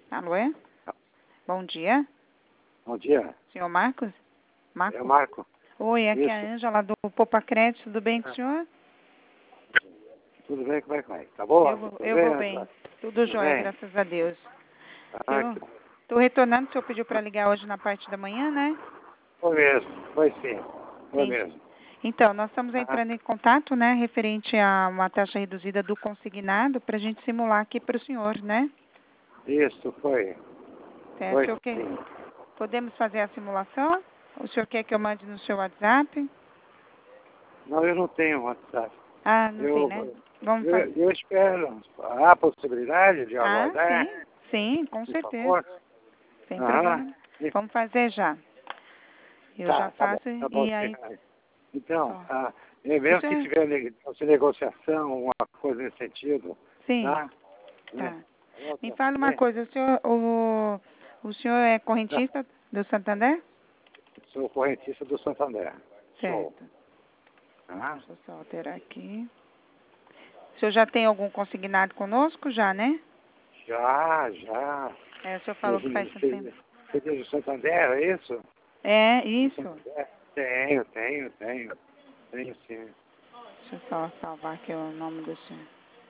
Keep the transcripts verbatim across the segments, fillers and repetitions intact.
Alô, é? Bom dia. Bom dia. Senhor Marcos? Marco? É o Marco. Oi, aqui é a Isso. Ângela do Poupa Crédito. Tudo bem com o senhor? Tudo bem? Como é que vai? Tá bom? Eu, vou- Tudo eu bem, vou bem. Angela? Tudo Tudo jóia, bem? graças a Deus. Ah, Eu que bom. estou retornando, o senhor pediu para ligar hoje na parte da manhã, né? Foi mesmo. Foi sim. Foi Sim. mesmo. Então, nós estamos Ah, entrando em contato, né, referente a uma taxa reduzida do consignado para a gente simular aqui para o senhor, né? isso, foi. Certo? O Foi senhor quer- sim. Podemos fazer a simulação? O senhor quer que eu mande no seu WhatsApp? Não, eu não tenho WhatsApp. Ah, não tem, né? Eu, Vamos eu, fazer. eu espero. Há possibilidade de Ah, aguardar, sim, sim, com por certeza. favor? Sem Aham. problema. E- Vamos fazer já. Eu já Tá, tá bom. faço Tá bom. e aí. Então, Ó, ah, é o mesmo que senhor. tiver nego- fosse negociação, alguma coisa nesse sentido, Sim, tá? É. tá. Me Outra, fala uma é. coisa, o senhor, o, o senhor é Tá. correntista do Santander? Sou correntista do Santander. Sou. Certo. Ah, Deixa eu só alterar aqui. O senhor já tem algum consignado conosco já, né? já, já. É, o senhor falou que faz tanto tempo. Você tem do Santander, é isso? É, Do isso. Santander? Tenho, tenho, tenho. Tenho sim. Deixa eu só salvar aqui o nome do senhor.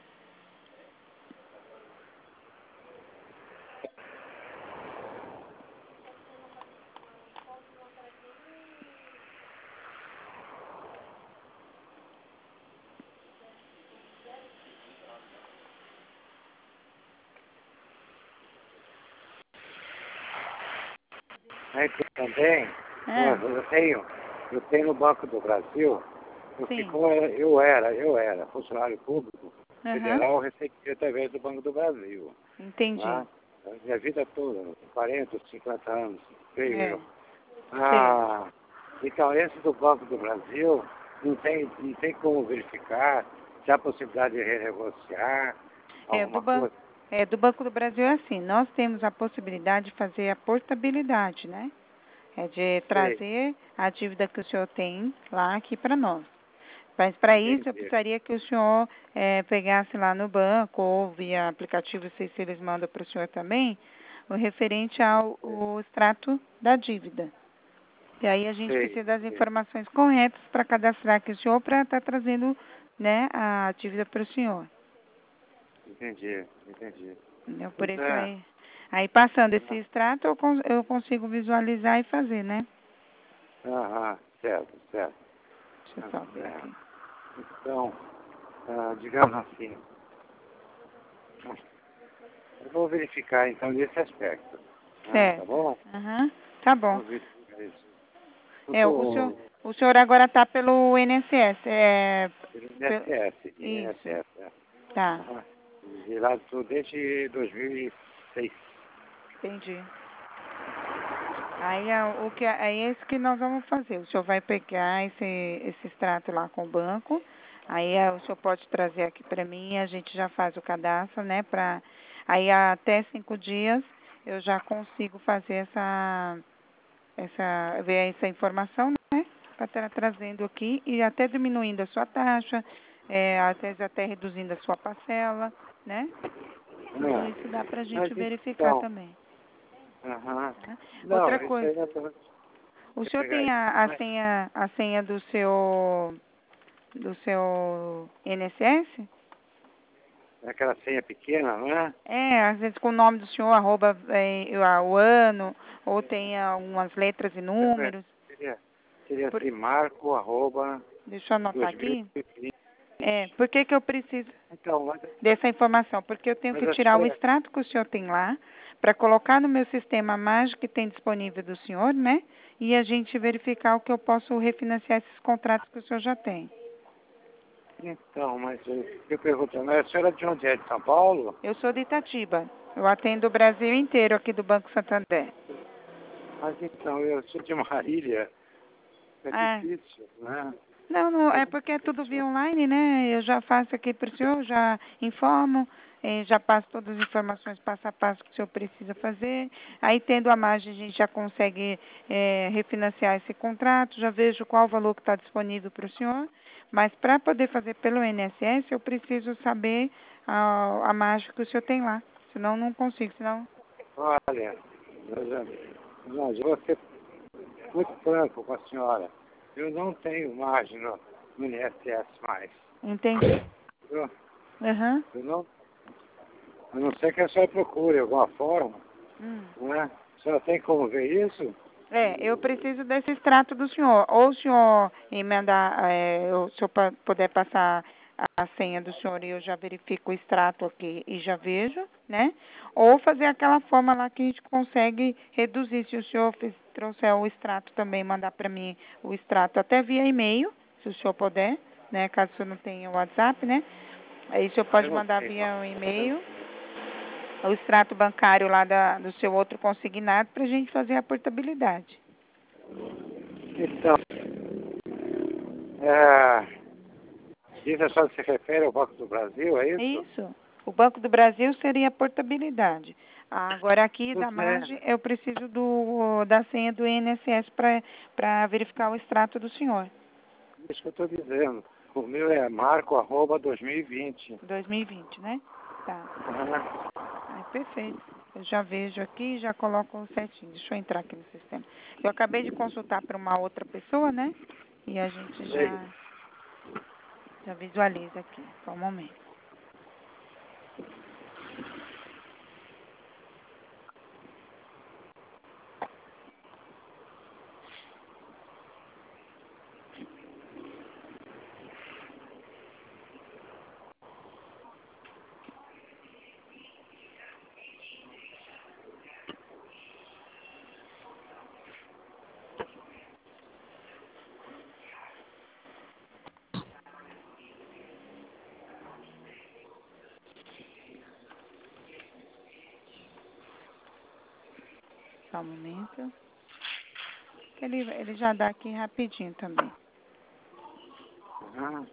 Aí também, Ah, eu tenho, eu tenho no Banco do Brasil, porque sim. como eu era, eu era funcionário público Aham. federal, recebi através do Banco do Brasil. Entendi. Tá? A minha vida toda, quarenta, cinquenta anos, creio É. eu. Sei. Ah, então esse do Banco do Brasil não tem, não tem como verificar se há possibilidade de renegociar É, do, alguma ban coisa. é, do Banco do Brasil é assim, nós temos a possibilidade de fazer a portabilidade, né? É de Sei, trazer a dívida que o senhor tem lá aqui para nós. Mas para isso eu entendi. precisaria que o senhor é, pegasse lá no banco ou via aplicativo, não sei se eles mandam para o senhor também, o referente ao o extrato da dívida. E aí a gente Sei, precisa das sei. informações corretas para cadastrar aqui o senhor para estar trazendo, né, a dívida para o senhor. Entendi, entendi. Entendeu? Por Pois isso é. aí. Aí passando esse extrato eu, cons- eu consigo visualizar e fazer, né? Aham, certo, certo. Deixa eu Ah, só ver é. aqui. Então, ah, digamos assim, eu vou verificar então nesse aspecto. Ah, tá Certo. bom? Aham. Tá bom. Vou verificar isso. Eu É, o senhor, tô o senhor agora está pelo I N S S. É, pelo pe- INSS, isso. INSS, é. Tá. Aham. E lá estou desde dois mil e seis. Entendi. Aí é, o que é isso que nós vamos fazer. O senhor vai pegar esse, esse extrato lá com o banco. Aí é, o senhor pode trazer aqui para mim, a gente já faz o cadastro, né? Pra, aí até cinco dias eu já consigo fazer essa, essa, ver essa informação, né? Para estar trazendo aqui e até diminuindo a sua taxa, é, às vezes até reduzindo a sua parcela, né? Tudo isso É. dá para a gente Mas verificar então, também. aham. Tá? Não, Outra isso coisa. aí não tô... O Quer senhor pegar tem aí. a, a Mas, senha, a senha do seu, do seu I N S S? é aquela senha pequena, não é? É, às vezes com o nome do senhor, arroba, é, o ano, ou tem algumas letras e É, números. Seria, seria Por- assim, marco, arroba, deixa eu anotar aqui. dois mil e vinte. É, por que que eu preciso Então, mas, dessa informação? Porque eu tenho mas que a tirar o senhora... extrato que o senhor tem lá, para colocar no meu sistema mágico que tem disponível do senhor, né? E a gente verificar o que eu posso refinanciar esses contratos que o senhor já tem. Então, mas eu, eu pergunto, mas a senhora de onde é? De São Paulo? Eu sou de Itatiba. Eu atendo o Brasil inteiro aqui do Banco Santander. Mas então, eu sou de Marília. É Ah, difícil, né? não, não, É é porque é tudo difícil. via online, né? Eu já faço aqui para o senhor, já informo, eh, já passo todas as informações passo a passo que o senhor precisa fazer. Aí, tendo a margem, a gente já consegue eh, refinanciar esse contrato, já vejo qual o valor que está disponível para o senhor. Mas para poder fazer pelo I N S S, eu preciso saber a, a margem que o senhor tem lá. Senão, não consigo. Senão, Olha, não, eu vou ser muito franco com a senhora. Eu não tenho margem no, no I N S S mais. Entendi. Eu, Uhum. eu não, a não ser que a senhora procure alguma forma, Hum. não é? A senhora tem como ver isso? É, eu preciso desse extrato do senhor. Ou o senhor emendar, é, o senhor pa- puder passar a senha do senhor e eu já verifico o extrato aqui e já vejo, né? Ou fazer aquela forma lá que a gente consegue reduzir. Se o senhor fiz- trouxer o extrato também, mandar para mim o extrato até via e-mail, se o senhor puder, né? Caso o senhor não tenha o WhatsApp, né? Aí o senhor pode Eu não mandar sei. via um e-mail o extrato bancário lá da, do seu outro consignado para a gente fazer a portabilidade. Então, é, isso a senhora se refere ao Banco do Brasil, é isso? Isso. O Banco do Brasil seria a portabilidade. Agora aqui da Pois é, margem eu preciso do, da senha do I N S S para verificar o extrato do senhor. isso que eu estou dizendo. O meu é marco arroba dois mil e vinte. dois mil e vinte, né? Tá. Ah, Ai, perfeito. Eu já vejo aqui e já coloco certinho. Deixa eu entrar aqui no sistema. Eu acabei de consultar para uma outra pessoa, né? E a gente sei. já, já visualiza aqui. Só um momento. Só um momento. Ele, ele já dá aqui rapidinho também. Ah,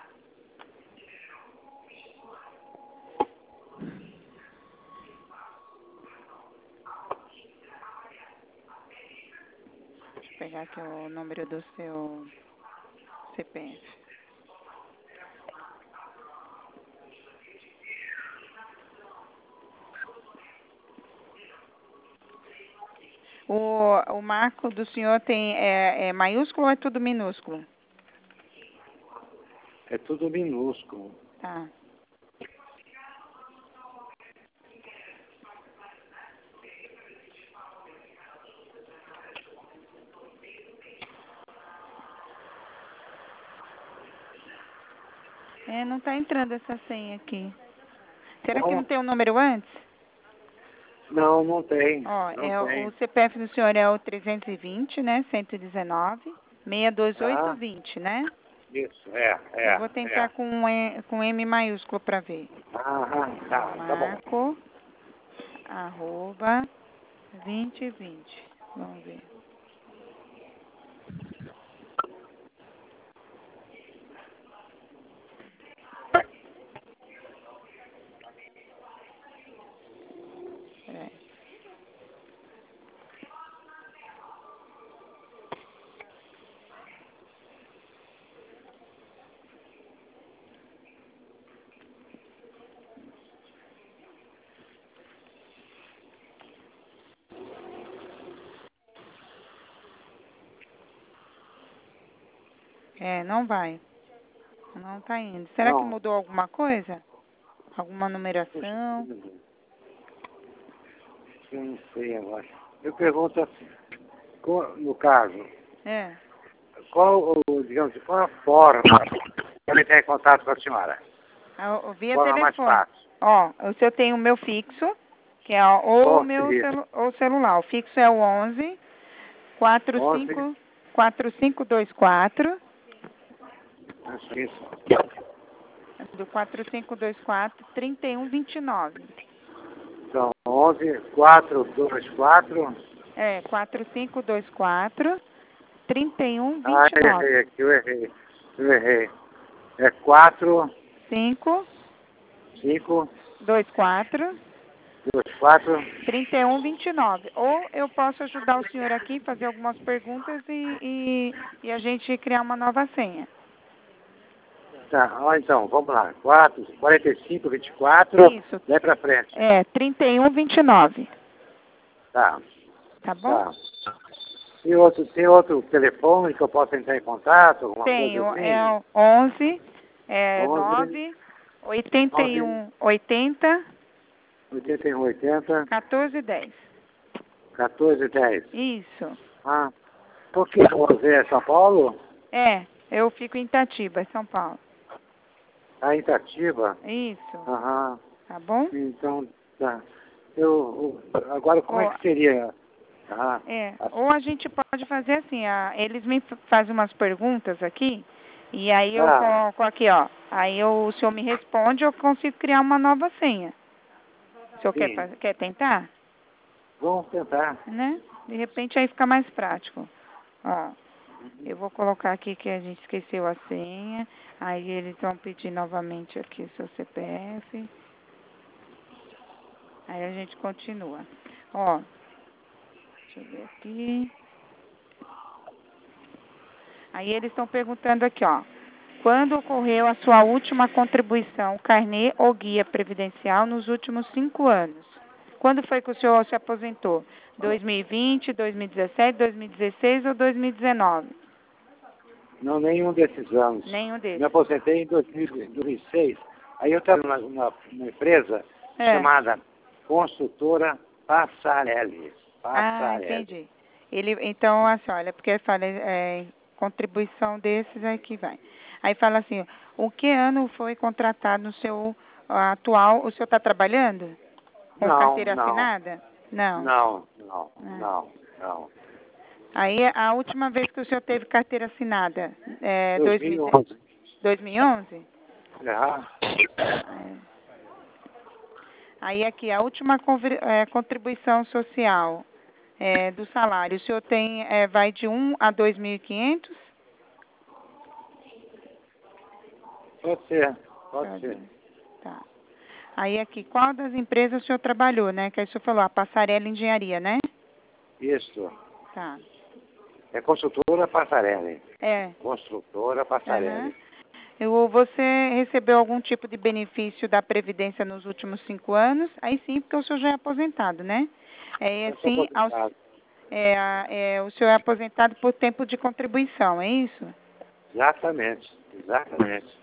Deixa eu pegar aqui o número do seu C P F. O, o marco do senhor tem é, é maiúsculo ou é tudo minúsculo? é tudo minúsculo. Tá. É, não está entrando essa senha aqui. Será que não Bom, tem o número antes? não, não tem. Ó, Não é, o tem. C P F do senhor é o trezentos e vinte, né? cento e dezenove, seis dois oito Ah, vinte, né? isso, é, Eu é, vou tentar é. com, um E- com M maiúsculo para ver. Ah, tá, tá bom. Marco, arroba, vinte e vinte. Vamos ver. Peraí. É, não vai. Não tá indo. Será que Não, mudou alguma coisa? Alguma puxa numeração? vida, eu não sei agora. Eu pergunto assim, qual- no caso, É. qual, o, digamos, qual a forma para ele ter contato com a senhora? Ah, o- Via Forma mais telefone. fácil. Ó, o seu tem o meu fixo, que é ó, ou o Qual meu seria? celu, ou celular. O fixo é o onze, quatro onze, cinco, quatro cinco dois quatro, acho isso. do quatro cinco dois quatro, trinta e um vinte e nove. Então, onze, quatro, dois, quatro. É, quatro cinco dois quatro, trinta e um Ah, vinte e eu nove. errei aqui, eu errei. Eu errei. É quatro, cinco cinco, dois quatro, dois, quatro. trinta e um vinte e nove. Ou eu posso ajudar o senhor aqui, fazer algumas perguntas e, e, e a gente criar uma nova senha. Tá, ó, então, vamos lá. quatro, quarenta e cinco, vinte e quatro. Isso. Daí pra frente. É, trinta e um vinte e nove. Tá, Tá bom? tá. E outro, tem outro telefone que eu possa entrar em contato, alguma Tenho, coisa assim? é o onze, é onze, nove, oitenta e nove, um, oitenta, oitenta e um, oitenta, quatorze, dez. quatorze, dez. Isso. Ah, por que você é São Paulo? É, eu fico em Itatiba, São Paulo. A Itatiba? Isso. Aham. Tá bom? Então, tá. Eu, eu- agora, como é Ó, que seria? Ah, é, a- ou a gente pode fazer assim, a, eles me f- fazem umas perguntas aqui, e aí eu ah, coloco aqui, ó. Aí eu, o senhor me responde, eu consigo criar uma nova senha. O senhor quer, sim. faz- quer tentar? Vamos tentar. Né? De repente aí fica mais prático. Ó, eu vou colocar aqui que a gente esqueceu a senha. Aí eles vão pedir novamente aqui o seu C P F. Aí a gente continua. Ó, deixa eu ver aqui. Aí eles estão perguntando aqui, ó. Quando ocorreu a sua última contribuição, carnê ou guia previdencial nos últimos cinco anos? Quando foi que o senhor se aposentou? dois mil e vinte, dois mil e dezessete, dois mil e dezesseis ou dois mil e dezenove? Não, nenhum desses anos. Nenhum Me desses. aposentei em dois mil e seis. Aí eu estava numa, numa, numa empresa É. chamada Construtora Passarelli. Ah, Passarelli. entendi. Ele, então, assim, olha, porque eu falei, é, contribuição desses é que vai. Aí fala assim, o que ano foi contratado no seu atual, o senhor está trabalhando? Com Não, carteira não, assinada? Não. não, não, Ah. não, não. Aí, a última vez que o senhor teve carteira assinada, é dois mil e onze? dois mil e onze. dois mil e onze? Ah, É. Aí, aqui, a última convri- é, contribuição social é, do salário, o senhor tem, é, vai de um a dois mil e quinhentos? pode ser, pode Tá. ser. Tá. Aí, aqui, qual das empresas o senhor trabalhou, né? Que aí o senhor falou, a Passarela Engenharia, né? Isso. Tá. É Construtora Passarelli. É. Construtora Aham. Passarelli. Eu, você recebeu algum tipo de benefício da Previdência nos últimos cinco anos? Aí sim, porque o senhor já é aposentado, né? É, Eu sou sim, aos, aposentado. é, a- é, o senhor é aposentado por tempo de contribuição, é isso? Exatamente, exatamente.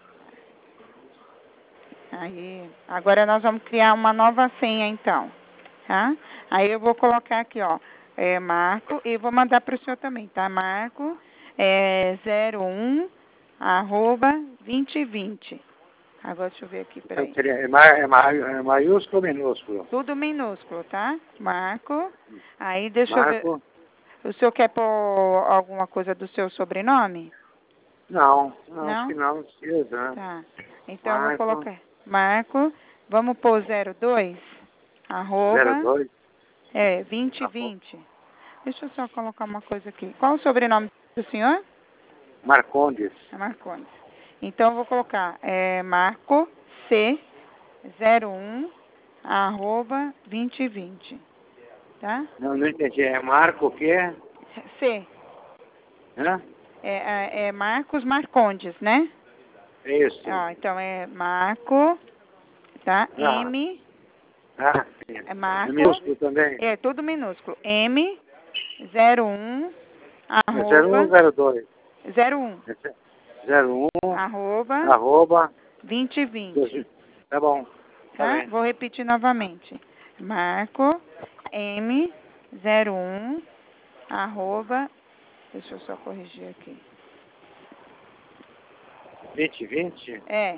Aí, agora nós vamos criar uma nova senha, então, tá? Aí eu vou colocar aqui, ó, é, Marco, e vou mandar para o senhor também, tá? Marco, é, zero um, arroba, vinte e vinte. Agora deixa eu ver aqui, Então peraí. seria, é, ma, é, ma, é maiúsculo ou minúsculo? Tudo minúsculo, tá? Marco. Aí deixa eu ver. Marco? O senhor quer pôr alguma coisa do seu sobrenome? Não, não, acho que Não? não, não precisa, né? Tá. Então eu vou Marco, colocar Marco. Vamos pôr zero dois, zero arroba, dois, é, vinte e arroba, vinte. Deixa eu só colocar uma coisa aqui. Qual o sobrenome do senhor? Marcondes. É Marcondes. Então eu vou colocar é, Marco C zero um, arroba, vinte e vinte. Tá? Não, não entendi. É Marco o quê? C. Hã? É, é, é Marcos Marcondes, né? Isso. Ó, então é Marco, tá? Ah, M, ah, sim. é É Marco, minúsculo também? é tudo minúsculo. M, zero um, É zero um ou arroba, zero dois? zero um, É zero um, arroba, arroba, vinte e dois- vinte, tá bom, tá tá? bem. Vou repetir novamente. Marco, M, zero um, arroba, deixa eu só corrigir aqui. vinte, vinte. É,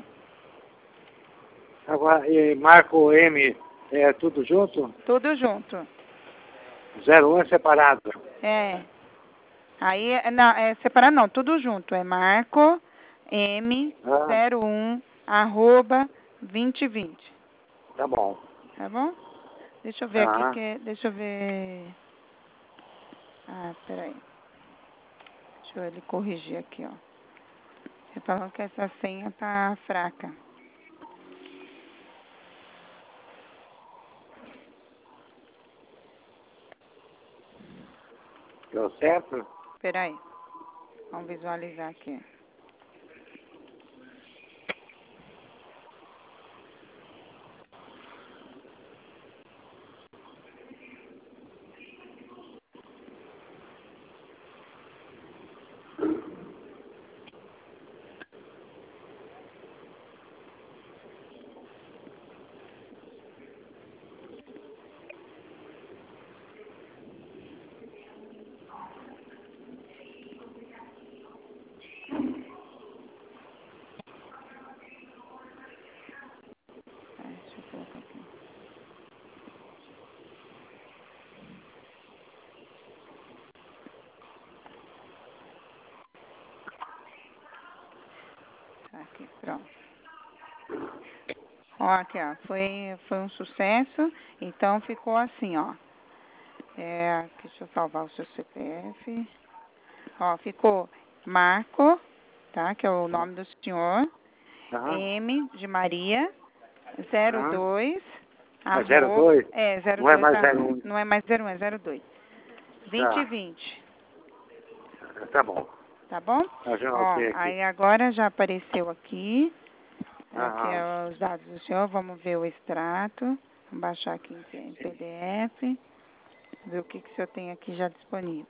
Agora, e Marco M, é tudo junto? tudo junto. zero um é separado. É. Aí, é- não, é separado não, tudo junto. É Marco M Ah, zero um arroba vinte e vinte. tá bom. Tá bom? Deixa eu ver aqui Aham. que. Deixa eu ver. Ah, peraí. Deixa eu ele corrigir aqui, ó. Você falou que essa senha tá fraca. Deu certo? Peraí. Vamos visualizar aqui. aqui, pronto. Ó, aqui, ó, foi, foi um sucesso, então ficou assim, ó. É, deixa eu salvar o seu C P F. Ó, ficou Marco, tá, que é o nome do senhor, Aham. M de Maria, zero Aham. dois, É zero arroba, dois? é, zero Não é dois, mais arro- zero um. não é mais zero um, é zero dois. vinte e Tá. vinte, Tá bom. tá bom? Eu já Ó, anotei aqui. aí agora já apareceu aqui, aqui Aham. é os dados do senhor, vamos ver o extrato, vamos baixar aqui em P D F, ver o que, que o senhor tem aqui já disponível.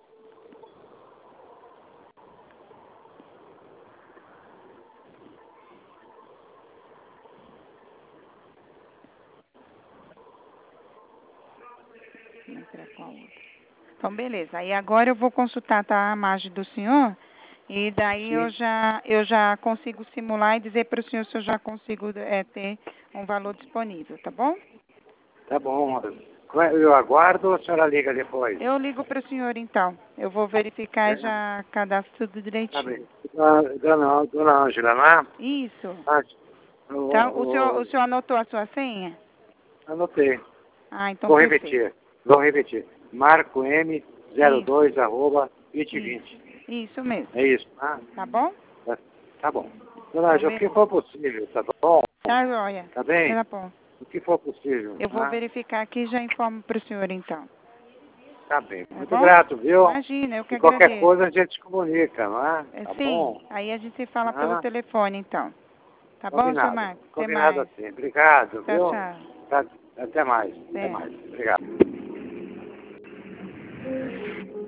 Vou entrar com a outra. Então, beleza. Aí agora eu vou consultar, tá, a imagem do senhor e daí eu Sim. já, eu já consigo simular e dizer para o senhor se eu já consigo é, ter um valor disponível, tá bom? Tá bom. Eu aguardo ou a senhora liga depois? Eu ligo para o senhor então. Eu vou verificar e É. já cadastro tudo Tá direitinho. bem. Ah, Dona, dona Ângela, não é? Isso. Ah, o, Então, o senhor, o, o senhor anotou a sua senha? anotei. Ah, então Vou perfeito. repetir. Vou repetir. Marco M zero dois arroba vinte vinte. Isso mesmo. É isso, né? Tá bom? Tá, tá bom. Dona Então, Ângela, o que beleza. for possível, tá bom? Tá, joia. Tá bem? Tá bom. O que for possível, Eu vou né? verificar aqui e já informo para o senhor então. Tá bem. Tá Muito bom? grato, viu? Imagina, eu que E qualquer agradeço. coisa a gente se comunica, não é? É, Tá sim, bom? aí a gente se fala pelo Ah, telefone então. Tá bom, seu combinado. Marcos? Até Combinado mais. assim. Obrigado, Tchau, viu? tchau. Tá- Até mais. Até Até. mais. Obrigado.